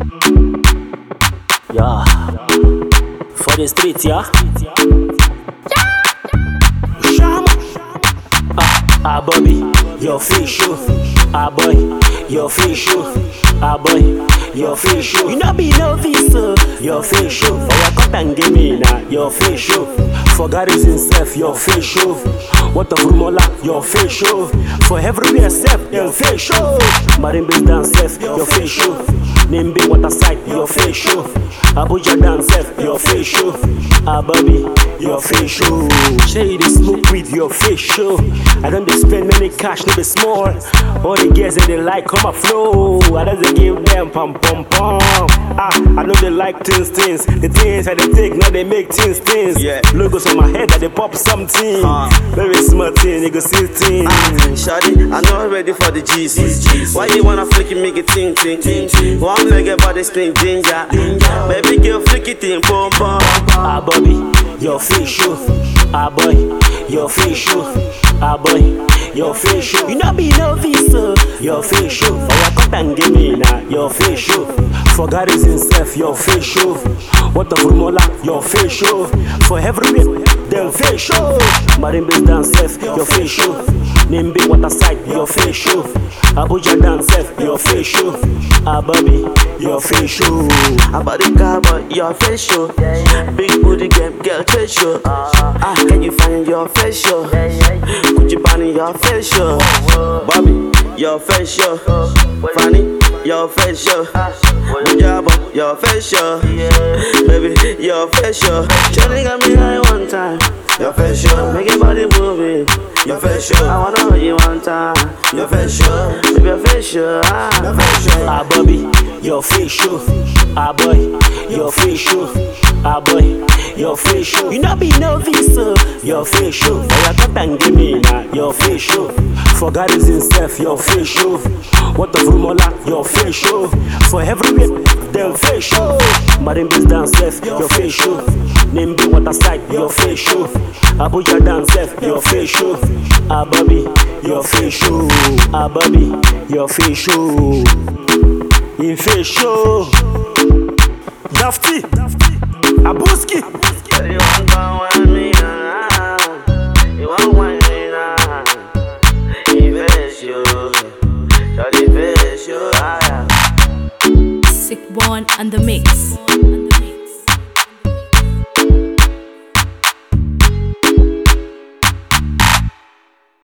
Yeah, for the street, yeah. Shama. Bobby, your fish show. Boy, your fish show. Boy, your fish show. You know be no visa. Your fish show. For your cut and give me now. Your fish show. For God is himself. Your fish show. What of Rumola? Your fish show. For everywhere self. Your fish show. Marimba dance self. Your fish show. Nimbe water side. Your fish show. Abuja dance self. Your fish show. Bobby, your fish show. Shady smoke with your fish show. I don't spend many cash, no be small. All the girls that they like come a flow. I don't give them pom pom pom. I know they like things. The things that they take, now they make things. Yeah. Logos on my head that they pop something. Very smart thing, they go see things. Shawty, I'm not ready for the G's. Why you wanna flick it, make it ting. One make your body scream ginger. Baby girl, flick it in pom pom. Bobby, your fish show. Boy, your fish show. Boy, your fish show. You know be no visa. Your fish show. For your cut and give me now. Your fish show. For God is himself. Your fish show. What of Rumola? Your fish show. For everywhere, them fish show. Marimba dance self. Your fish show. Nimbe water side. Your fish show. Abuja dance self. Your fish show. Bobby, your fish show. About the car, but your face show. Big booty girl face show. Can you find your face show? Could you find your face show? Bobby, your face show. Fanny, your face show. Mujabo, your face show. Baby, your face show. Johnny got me high one time. Your face show. Make your body moving. Your face show. I wanna hold you one time. Your face show. Baby, your face show. Your face show. Bobby, your fish show. Boy, your fish show. Boy, your fish show. You know be no visa. Your fish show. For your cut and give me now. Your fish show. For God is himself. Your fish show. What of Rumola? Your fish show. For everywhere, them fish show. Marimba dance self. Your fish show. Nimbe water side. Your fish show. Abuja dance self. Your fish show. Bobby, your fish show. Bobby, your fish show. In fish show. Dafty, Abuski. You want to want me now? You want me now? In fish show. Shawty fish show. Sick one and the mix.